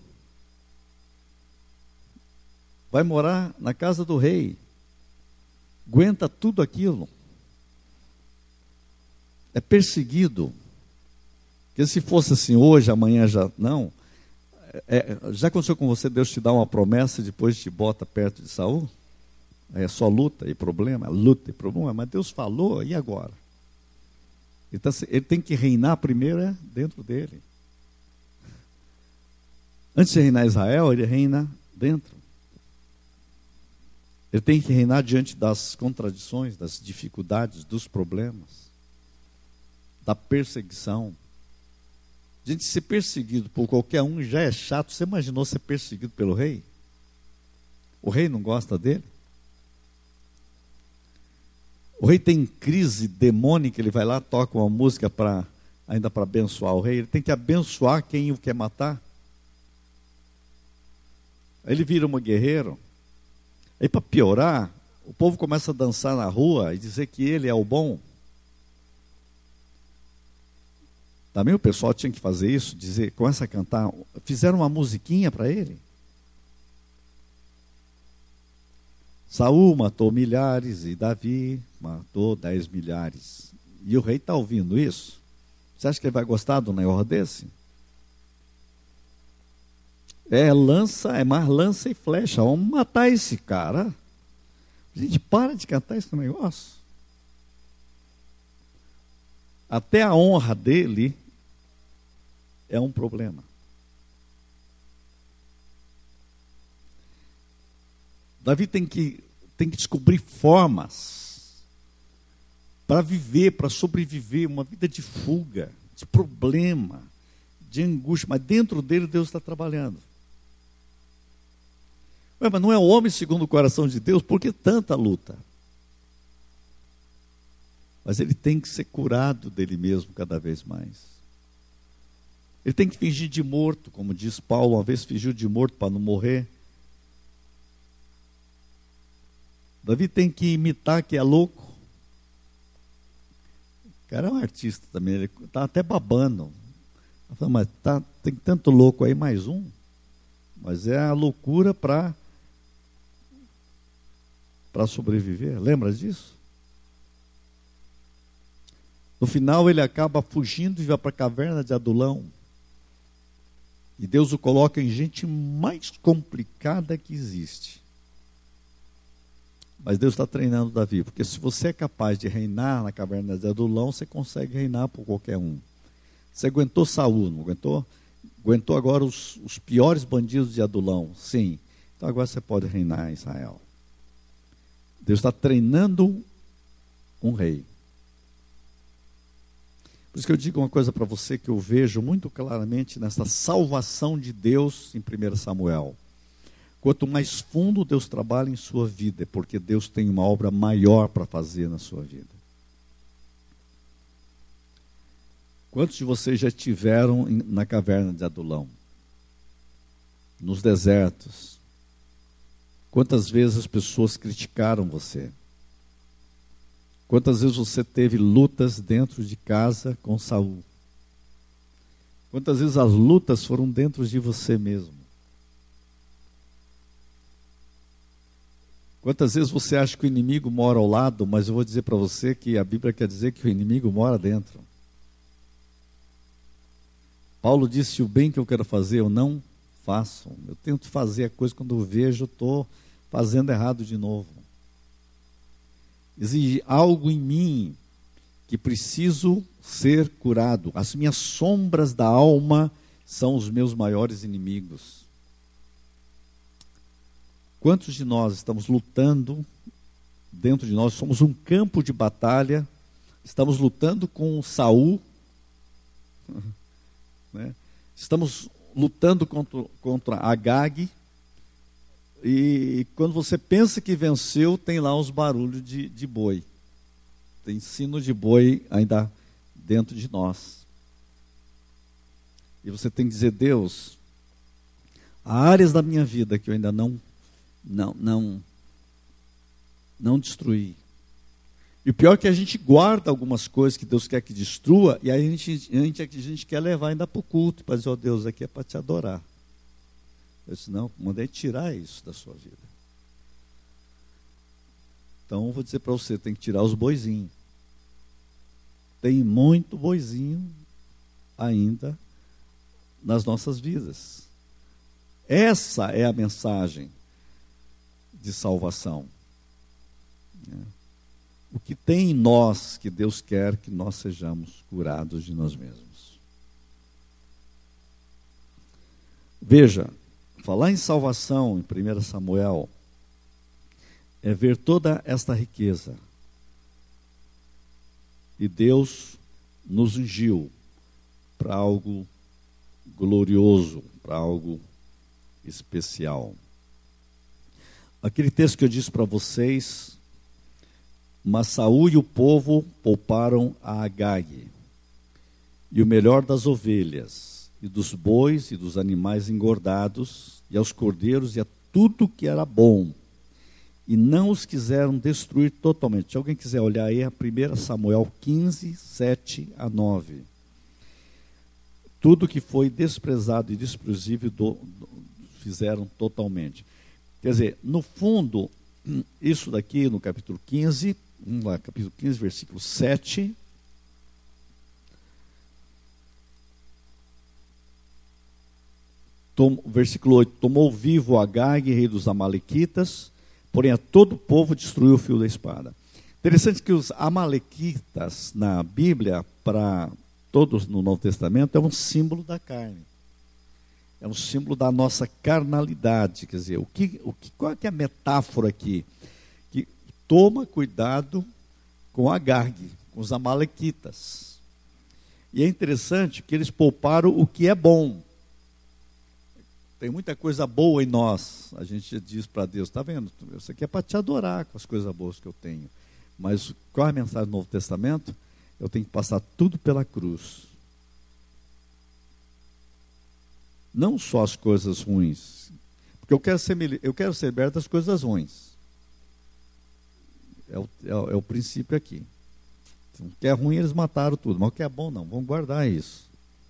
Vai morar na casa do rei. Aguenta tudo aquilo. É perseguido. Porque se fosse assim hoje, amanhã já não. Já aconteceu com você, Deus te dá uma promessa e depois te bota perto de Saul? É só luta e problema, luta e problema, mas Deus falou, e agora? Então, ele tem que reinar primeiro dentro dele. Antes de reinar Israel, ele reina dentro. Ele tem que reinar diante das contradições, das dificuldades, dos problemas, da perseguição. Gente, ser perseguido por qualquer um já é chato. Você imaginou ser perseguido pelo rei? O rei não gosta dele? O rei tem crise demônica, ele vai lá, toca uma música ainda para abençoar o rei. Ele tem que abençoar quem o quer matar. Aí ele vira um guerreiro. Aí, para piorar, o povo começa a dançar na rua e dizer que ele é o bom. Também o pessoal tinha que fazer isso, começa a cantar. Fizeram uma musiquinha para ele. Saul matou milhares e Davi matou 10 milhares. E o rei está ouvindo isso. Você acha que ele vai gostar de um negócio desse? É mais lança e flecha. Vamos matar esse cara. Gente, para de cantar esse negócio. Até a honra dele é um problema. Davi tem que descobrir formas para viver, para sobreviver, uma vida de fuga, de problema, de angústia, mas dentro dele Deus está trabalhando. Mas não é o homem segundo o coração de Deus, por que tanta luta? Mas ele tem que ser curado dele mesmo cada vez mais. Ele tem que fingir de morto, como diz Paulo, uma vez fingiu de morto para não morrer. Davi tem que imitar que é louco. O cara é um artista também, ele está até babando. Mas tem tanto louco aí, mais um. Mas é a loucura para sobreviver. Lembra disso? No final ele acaba fugindo e vai para a caverna de Adulão. E Deus o coloca em gente mais complicada que existe. Mas Deus está treinando Davi, porque se você é capaz de reinar na caverna de Adulão, você consegue reinar por qualquer um. Você aguentou Saul, não aguentou? Aguentou agora os piores bandidos de Adulão, sim. Então agora você pode reinar em Israel. Deus está treinando um rei. Por isso que eu digo uma coisa para você que eu vejo muito claramente nessa salvação de Deus em 1 Samuel. Quanto mais fundo Deus trabalha em sua vida, é porque Deus tem uma obra maior para fazer na sua vida. Quantos de vocês já estiveram na caverna de Adulão? Nos desertos? Quantas vezes as pessoas criticaram você? Quantas vezes você teve lutas dentro de casa com Saul? Quantas vezes as lutas foram dentro de você mesmo? Quantas vezes você acha que o inimigo mora ao lado, mas eu vou dizer para você que a Bíblia quer dizer que o inimigo mora dentro. Paulo disse: o bem que eu quero fazer eu não faço. Eu tento fazer a coisa, quando eu vejo, eu estou fazendo errado de novo. Existe algo em mim que preciso ser curado. As minhas sombras da alma são os meus maiores inimigos. Quantos de nós estamos lutando dentro de nós? Somos um campo de batalha, estamos lutando com Saul, né? Estamos lutando contra Agag, e quando você pensa que venceu, tem lá os barulhos de boi. Tem sino de boi ainda dentro de nós. E você tem que dizer: Deus, há áreas da minha vida que eu ainda não destruí. E o pior é que a gente guarda algumas coisas que Deus quer que destrua, e aí a gente quer levar ainda para o culto, para dizer: ó Deus, aqui é para te adorar. Eu disse: não, mandei tirar isso da sua vida. Então eu vou dizer para você, tem que tirar os boizinhos. Tem muito boizinho ainda nas nossas vidas. Essa é a mensagem de salvação. O que tem em nós que Deus quer que nós sejamos curados de nós mesmos. Veja, falar em salvação em 1 Samuel é ver toda esta riqueza. E Deus nos ungiu para algo glorioso, para algo especial. Aquele texto que eu disse para vocês: mas Saul e o povo pouparam a Agag, e o melhor das ovelhas, e dos bois, e dos animais engordados, e aos cordeiros, e a tudo que era bom, e não os quiseram destruir totalmente. Se alguém quiser olhar aí, a 1 Samuel 15, 7 a 9. Tudo que foi desprezado e desprezível fizeram totalmente. Quer dizer, no fundo, isso daqui no capítulo 15, vamos lá, capítulo 15, versículo 7. Versículo 8: tomou vivo Agag, rei dos amalequitas, porém a todo o povo destruiu o fio da espada. Interessante que os amalequitas na Bíblia, para todos no Novo Testamento, é um símbolo da carne. É um símbolo da nossa carnalidade. Quer dizer, qual é que é a metáfora aqui? Que toma cuidado com Agag, com os amalequitas. E é interessante que eles pouparam o que é bom. Tem muita coisa boa em nós. A gente diz para Deus: está vendo? Isso aqui é para te adorar com as coisas boas que eu tenho. Mas qual é a mensagem do Novo Testamento? Eu tenho que passar tudo pela cruz. Não só as coisas ruins. Porque eu quero ser liberto das coisas ruins. É o princípio aqui. O que é ruim eles mataram tudo, mas o que é bom não. Vamos guardar isso.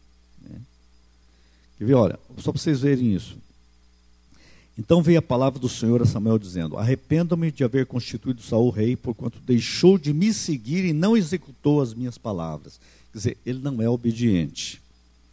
Quer ver? Olha, só para vocês verem isso. Então veio a palavra do Senhor a Samuel dizendo: arrependo-me de haver constituído Saul rei, porquanto deixou de me seguir e não executou as minhas palavras. Quer dizer, ele não é obediente.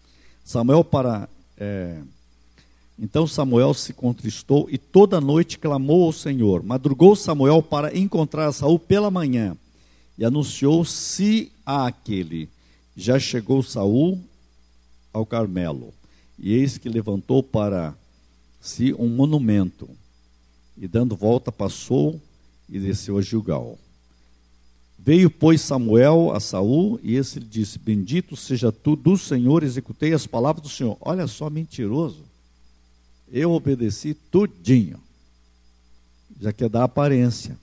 Então Samuel se contristou e toda noite clamou ao Senhor. Madrugou Samuel para encontrar Saul pela manhã e anunciou-se àquele: já chegou Saul ao Carmelo, e eis que levantou para si um monumento, e dando volta passou e desceu a Gilgal. Veio, pois, Samuel a Saul, e esse lhe disse: bendito seja tu do Senhor, executei as palavras do Senhor. Olha só, mentiroso. Eu obedeci tudinho. Já quer dar aparência.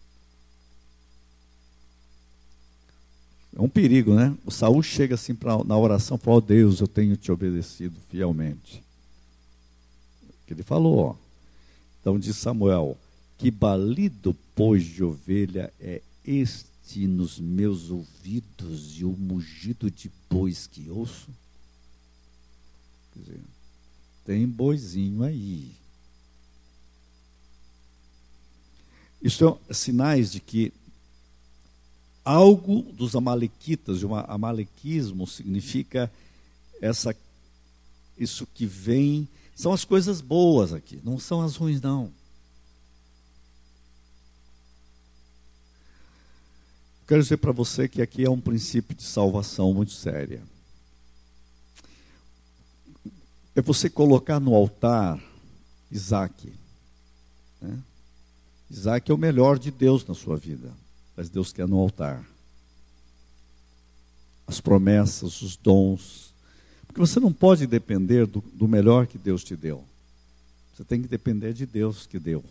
É um perigo, né? O Saul chega assim na oração e fala: ó Deus, eu tenho te obedecido fielmente. Que ele falou, ó. Então diz Samuel: que balido, pois, de ovelha é este nos meus ouvidos, e o mugido de bois que ouço? Quer dizer, tem boizinho aí. Isso é sinais de que algo dos amalequitas, de um amalequismo, significa isso que vem, são as coisas boas aqui, não são as ruins não. Quero dizer para você que aqui é um princípio de salvação muito séria. É você colocar no altar Isaac. Né? Isaac é o melhor de Deus na sua vida, mas Deus quer no altar. As promessas, os dons. Porque você não pode depender do melhor que Deus te deu. Você tem que depender de Deus que deu.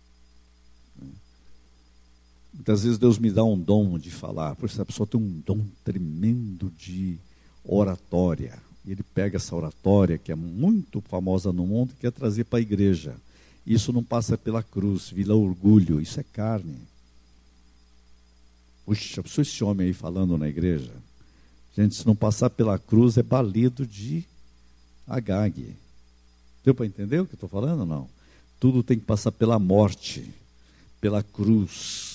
Muitas vezes Deus me dá um dom de falar. Por isso a pessoa tem um dom tremendo de oratória. E ele pega essa oratória, que é muito famosa no mundo, e quer trazer para a igreja. Isso não passa pela cruz, vira orgulho, isso é carne. Puxa, pensou esse homem aí falando na igreja? Gente, se não passar pela cruz, é balido de Agag. Deu para entender o que eu estou falando ou não? Tudo tem que passar pela morte, pela cruz.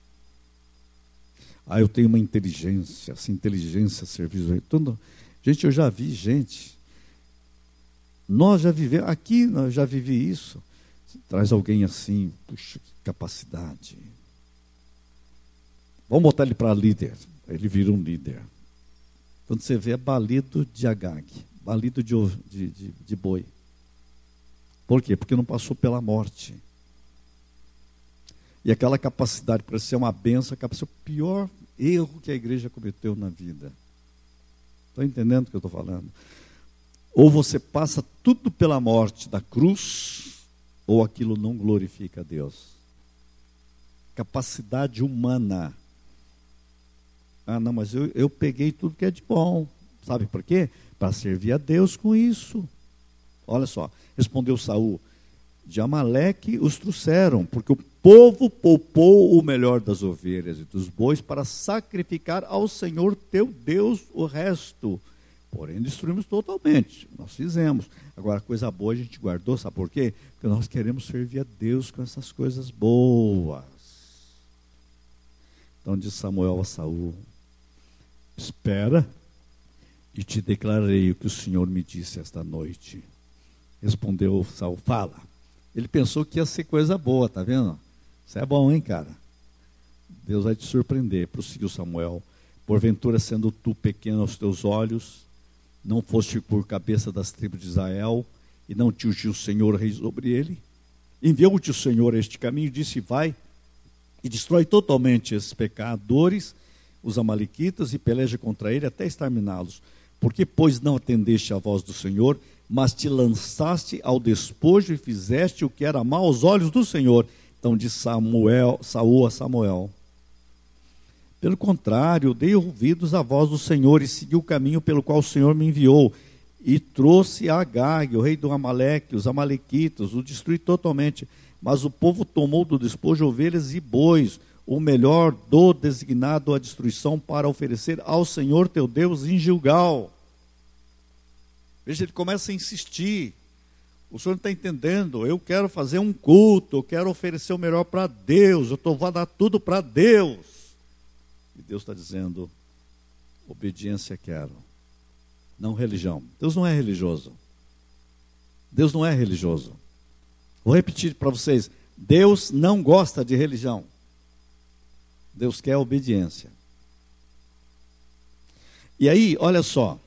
Eu tenho uma inteligência, essa inteligência, serviço. Tudo. Gente, eu já vi gente. Nós já vivemos, aqui nós já vivi isso. Traz alguém assim, puxa, que capacidade. Vamos botar ele para líder. Ele vira um líder. Quando você vê, é balido de Agag, balido de boi. Por quê? Porque não passou pela morte. E aquela capacidade para ser uma bênção, é o pior erro que a igreja cometeu na vida. Estão entendendo o que eu estou falando? Ou você passa tudo pela morte da cruz, ou aquilo não glorifica a Deus. Capacidade humana. Não, mas eu peguei tudo que é de bom. Sabe por quê? Para servir a Deus com isso. Olha só, respondeu Saul: de Amaleque os trouxeram, porque o povo poupou o melhor das ovelhas e dos bois para sacrificar ao Senhor teu Deus o resto. Porém, destruímos totalmente. Nós fizemos. Agora, coisa boa a gente guardou, sabe por quê? Porque nós queremos servir a Deus com essas coisas boas. Então disse Samuel a Saul: espera e te declararei o que o Senhor me disse esta noite. Respondeu Saul: fala. Ele pensou que ia ser coisa boa, tá vendo? Isso é bom, hein, cara? Deus vai te surpreender. Prosseguiu Samuel: porventura, sendo tu pequeno aos teus olhos, não foste por cabeça das tribos de Israel, e não te ungiu o Senhor rei sobre ele? Enviou-te o Senhor a este caminho, e disse: vai e destrói totalmente esses pecadores, os amalequitas, e peleja contra ele até exterminá-los. Porque, pois, não atendeste à voz do Senhor, mas te lançaste ao despojo e fizeste o que era mal aos olhos do Senhor? Então disse Saul a Samuel: pelo contrário, dei ouvidos à voz do Senhor e segui o caminho pelo qual o Senhor me enviou. E trouxe a Agag, o rei do Amaleque, os amalequitas, o destruí totalmente. Mas o povo tomou do despojo ovelhas e bois, o melhor do designado à destruição, para oferecer ao Senhor teu Deus em Gilgal. Veja, ele começa a insistir. O senhor não está entendendo. Eu quero fazer um culto, eu quero oferecer o melhor para Deus, vou dar tudo para Deus. E Deus está dizendo: obediência quero, não religião. Deus não é religioso. Deus não é religioso. Vou repetir para vocês: Deus não gosta de religião. Deus quer obediência. E aí, olha só.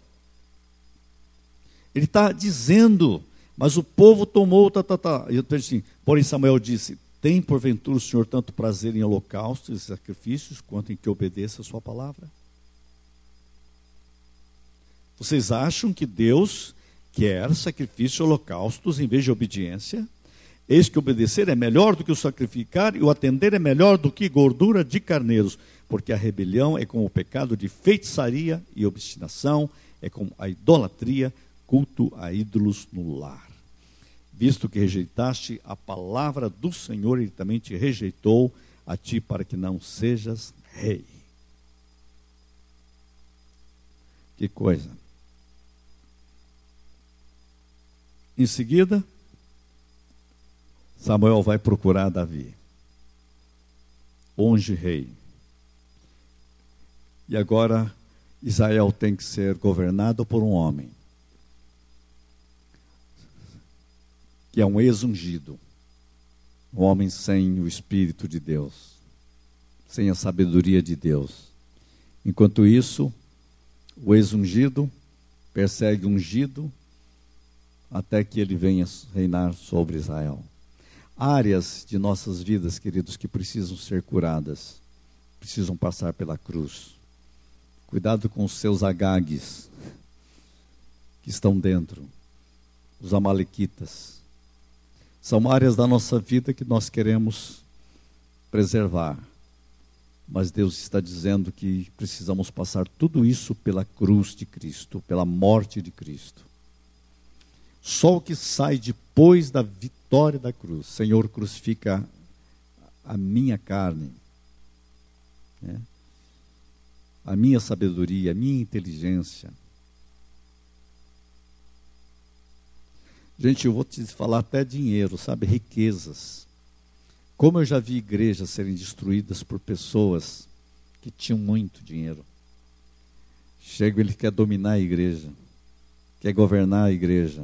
Ele está dizendo, mas o povo tomou, E eu assim, porém Samuel disse: tem porventura o Senhor tanto prazer em holocaustos e sacrifícios, quanto em que obedeça a sua palavra? Vocês acham que Deus quer sacrifício e holocaustos em vez de obediência? Eis que obedecer é melhor do que o sacrificar, e o atender é melhor do que gordura de carneiros, porque a rebelião é como o pecado de feitiçaria, e obstinação é como a idolatria, culto a ídolos no lar. Visto que rejeitaste a palavra do Senhor, ele também te rejeitou a ti, para que não sejas rei. Que coisa. Em seguida, Samuel vai procurar Davi. unge rei. E agora Israel tem que ser governado por um homem, que é um ex-ungido, um homem sem o Espírito de Deus, sem a sabedoria de Deus. Enquanto isso, o ex-ungido persegue o ungido até que ele venha reinar sobre Israel. Áreas de nossas vidas, queridos, que precisam ser curadas, precisam passar pela cruz. Cuidado com os seus agagues que estão dentro, os amalequitas. São áreas da nossa vida que nós queremos preservar. Mas Deus está dizendo que precisamos passar tudo isso pela cruz de Cristo, pela morte de Cristo. Só o que sai depois da vitória da cruz, Senhor, crucifica a minha carne, né? A minha sabedoria, a minha inteligência. Gente, eu vou te falar até dinheiro, sabe? Riquezas. Como eu já vi igrejas serem destruídas por pessoas que tinham muito dinheiro. Chega, ele quer dominar a igreja, quer governar a igreja.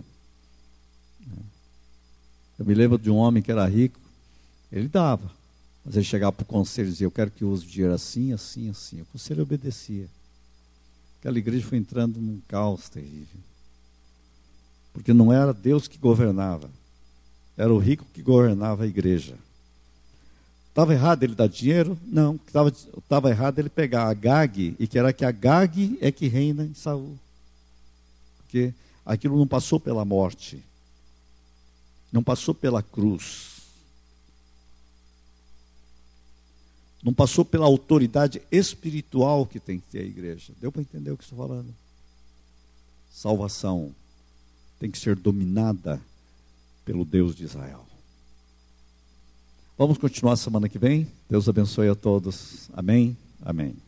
Eu me lembro de um homem que era rico, ele dava, mas ele chegava para o conselho e dizia, eu quero que use o dinheiro assim, assim, assim. O conselho obedecia. Aquela igreja foi entrando num caos terrível. Porque não era Deus que governava, era o rico que governava a igreja. Estava errado ele dar dinheiro? Não. Estava errado ele pegar a Agag e querer que a Agag é que reina em Saul. Porque aquilo não passou pela morte. Não passou pela cruz. Não passou pela autoridade espiritual que tem que ter a igreja. Deu para entender o que estou falando? Salvação tem que ser dominada pelo Deus de Israel. Vamos continuar semana que vem. Deus abençoe a todos. Amém? Amém.